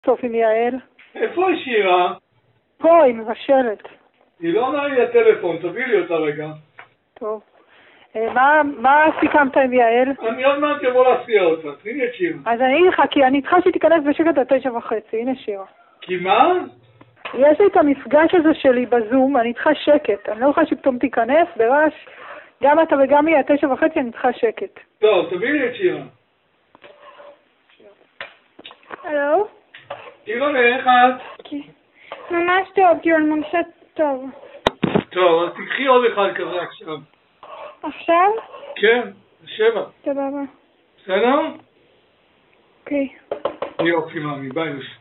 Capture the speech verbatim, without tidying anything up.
טוב עם יעל. איפה היא שירה? פה, היא מבשלת. היא לא עונה לי לטלפון, תביא לי אותה רגע. טוב. מה, מה סיכמת עם יעל? אני עוד מעט אבוא להסיע אותה, תני לי את שירה. אז אני אגיד לך, כי אני צריכה שתיכנס בשקט עד תשע וחצי, הנה שירה. כי מה? יש לי את המפגש הזה שלי בזום, אני צריכה שקט. אני לא יכולה שפתאום תיכנס ברעש. גם אתה וגם היא, עד תשע וחצי אני צריכה שקט. טוב, תביא לי את שירה. הלו? שירה, איך את? ממש טוב, כאילו אני מרגישה טוב. טוב, אז תקחי עוד אחד כזה עכשיו. עכשיו? כן, שבע. סבבה. בסדר? אוקיי. יופי, מאמי, ביי.